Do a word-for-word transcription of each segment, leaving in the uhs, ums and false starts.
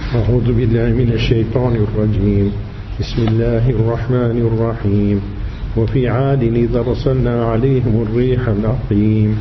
أعوذ بالله من الشيطان الرجيم بسم الله الرحمن الرحيم وفي عاد إذ أرسلنا عليهم الريح العقيم.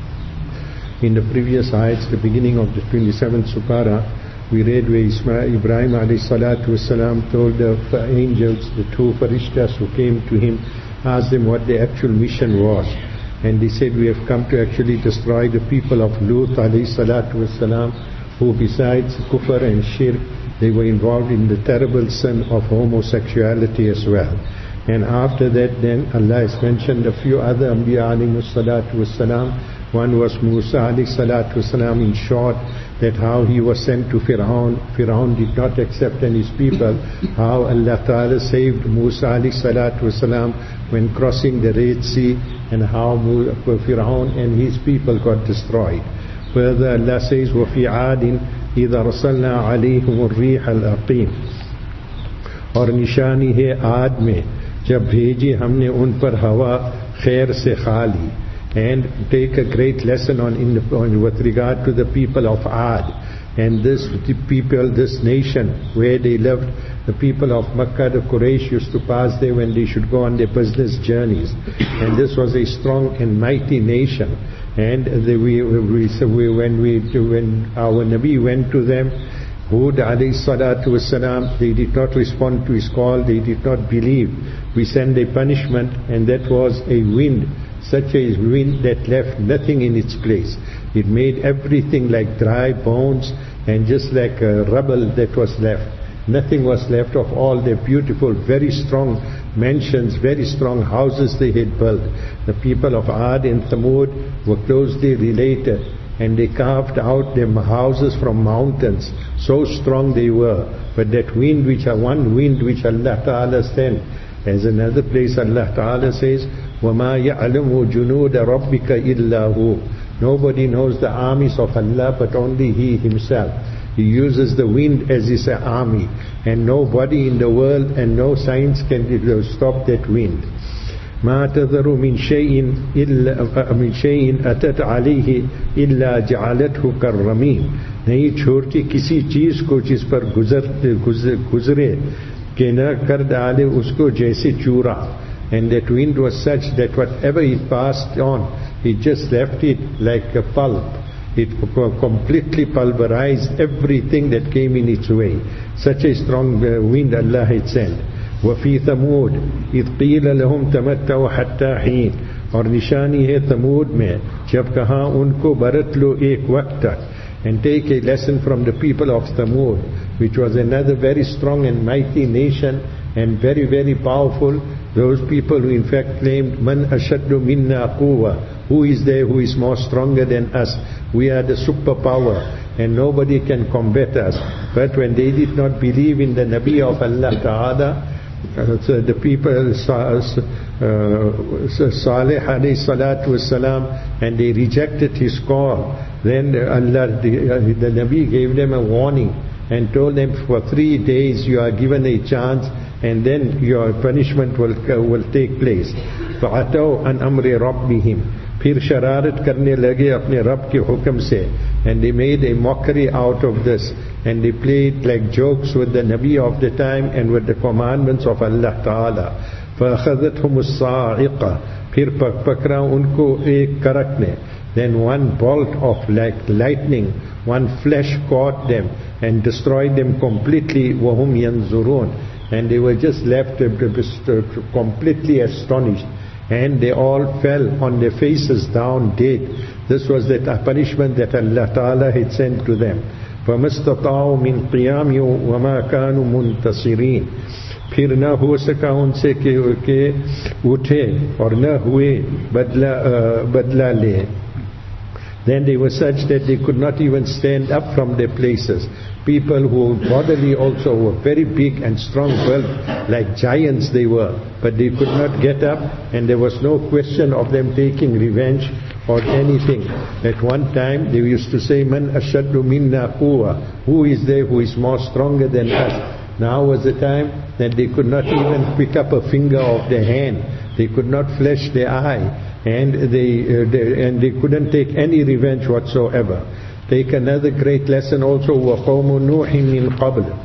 In the previous ayats, the beginning of the twenty-seventh Supara, we read where Ismail, Ibrahim alayhi salatu wasalam told the angels, the two farishtas who came to him, asked them what the actual mission was. And they said, we have come to actually destroy the people of Lut alayhi salatu wasalam, who besides kufr and shirk, they were involved in the terrible sin of homosexuality as well. And after that then Allah has mentioned a few other Anbiya alayhi salatu wasalam. One was Musa alayhi salatu wasalam, in short, that how he was sent to Fir'aun. Fir'aun did not accept and his people. How Allah Ta'ala saved Musa alayhi salatu wasalam when crossing the Red Sea, and how Fir'aun and his people got destroyed. Further Allah says, وَفِي عَادٍ إِذَا رَسَلْنَا عَلَيْهِمُ الرِّيحَ الْأَقِيمِ. और निशानी है आद में जब भेजी हमने उन पर हवा खैर से खाली. And take a great lesson on, in the, on with regard to the people of Ad. And this the people, this nation where they lived, the people of Makkah, the Quraysh used to pass there when they should go on their business journeys. And this was a strong and mighty nation. And the, we, we, so we, when, we, when our Nabi went to them, Hud alayhi salatu wasalam, they did not respond to his call, they did not believe. We sent a punishment, and that was a wind. Such a wind that left nothing in its place. It made everything like dry bones and just like a rubble that was left. Nothing was left of all their beautiful, very strong mansions, very strong houses they had built. The people of Ad and Thamud were closely related, and they carved out their houses from mountains. So strong they were. But that wind, which are one wind which Allah Ta'ala sent. As another place Allah Ta'ala says, وَمَا يَعْلَمُ جُنُودَ رَبِّكَ إِلَّا هُ. Nobody knows the armies of Allah but only He Himself. He uses the wind as His army, and nobody in the world and no science can stop that wind. مَا تَذَرُ مِنْ شَيْءٍ إِلَّا مِنْ شَيْءٍ أَتَتْ عَلَيْهِ إِلَّا جَعَلَتْهُ كَالرَّمِيمِ. नहीं छोड़ती किसी चीज को जिस पर गुजर गुजरे कि न कर डाले उसको जैसे चूरा. And that wind was such that whatever it passed on, it just left it like a pulp. It completely pulverized everything that came in its way. Such a strong wind Allah had sent. وَفِي ثَمُودٍ إِذْ قِيلَ لَهُمْ تَمَتَّعُوا حَتَّى حِينٍ. और निशानी है तमूद में जब कहा उनको बरत लो एक वक्त तक. And take a lesson from the people of Thamud, which was another very strong and mighty nation and very, very powerful. Those people who in fact claimed, Man ashaddu minna quwwa. Who is there who is more stronger than us? We are the superpower and nobody can combat us. But when they did not believe in the Nabi of Allah Ta'ala, uh, so the people, uh, Salih alayhi salatu wasalam, and they rejected his call, then Allah, the, uh, the Nabi gave them a warning and told them, for three days you are given a chance, and then your punishment will uh, will take place. فَعَتَوْا عَنْ أَمْرِ رَبِّهِمْ. फिर शरारत करने लगे अपने रब के हुक्म से. And they made a mockery out of this, and they played like jokes with the Nabi of the time and with the commandments of Allah Ta'ala. فَأَخَذَتْهُمُ الصَّاعِقَةُ. फिर पकड़ा उनको एक करक ने. Then one bolt of like lightning, one flash caught them and destroyed them completely. وَهُمْ يَنْظُرُونَ. And they were just left completely astonished. And they all fell on their faces down dead. This was the punishment that Allah Ta'ala had sent to them. فَمَسْتَطَاعُوا مِنْ قِيَامٍ وَمَا كَانُوا مُنْتَصِرِينَ. फिर न हो सका उनसे कि उठे और न हुए बदला बदला ले. Then they were such that they could not even stand up from their places. People who bodily also were very big and strong built, like giants they were, but they could not get up, and there was no question of them taking revenge or anything. At one time they used to say, Man ashaddu minna quwwa. Who is there who is more stronger than us? Now was the time that they could not even pick up a finger of their hand. They could not flash their eye, and they, uh, they and they couldn't take any revenge whatsoever. Take another great lesson also, وَقَوْمُ نُوحٍ مِّن قَبْلِ,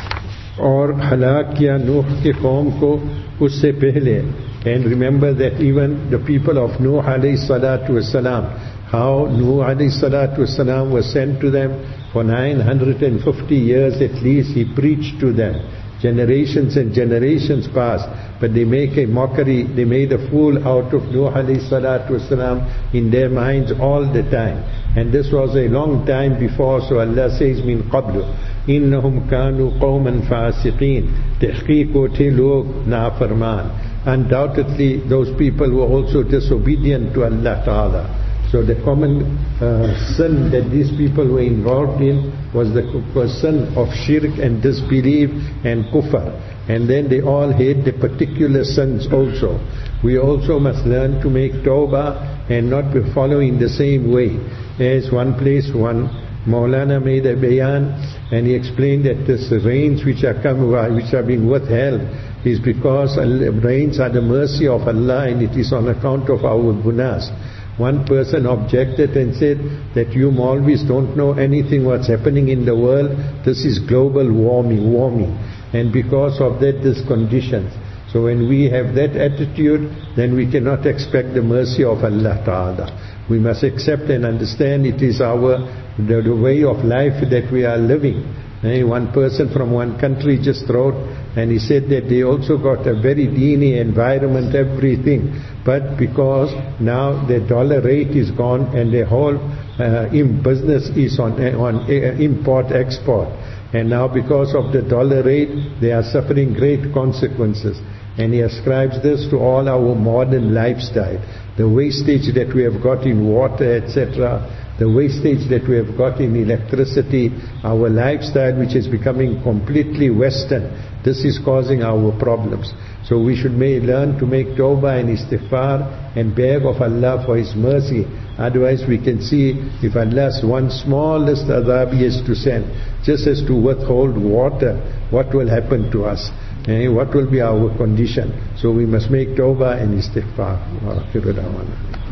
और हलाक किया नूह के कौम को उससे पहले. And remember that even the people of Nuh alayhi salatu wasalam, how Nuh alayhi salatu wasalam was sent to them for nine hundred fifty years at least. He preached to them. Generations and generations passed, but they make a mockery, they made a fool out of Nuh alayhi salatu wasalam in their minds all the time. And this was a long time before, so Allah says, min qablu, innahum kanu qawman fasiqeen, tahqiq the log naafarman. Undoubtedly, those people were also disobedient to Allah Ta'ala. So the common uh, sin that these people were involved in was the was sin of shirk and disbelief and kufr. And then they all had the particular sins also. We also must learn to make tawbah and not be following the same way. As one place, one Maulana made a bayan, and he explained that this rains which are coming, which are being withheld, is because rains are the mercy of Allah, and it is on account of our gunas. One person objected and said that you Maulvis don't know anything what's happening in the world. This is global warming, warming, and because of that, this conditions. So when we have that attitude, then we cannot expect the mercy of Allah Ta'ala. We must accept and understand it is our the, the way of life that we are living. And one person from one country just wrote, and he said that they also got a very deeny environment, everything. But because now the dollar rate is gone and the whole uh, in business is on, on uh, import-export. And now because of the dollar rate, they are suffering great consequences. And he ascribes this to all our modern lifestyle. The wastage that we have got in water, et cetera, the wastage that we have got in electricity, our lifestyle which is becoming completely Western, this is causing our problems. So we should may learn to make tawbah and istighfar and beg of Allah for His mercy. Otherwise we can see if Allah's one smallest adhab is to send, just as to withhold water, what will happen to us? Eh, what will be our condition? So we must make tawbah and istighfar.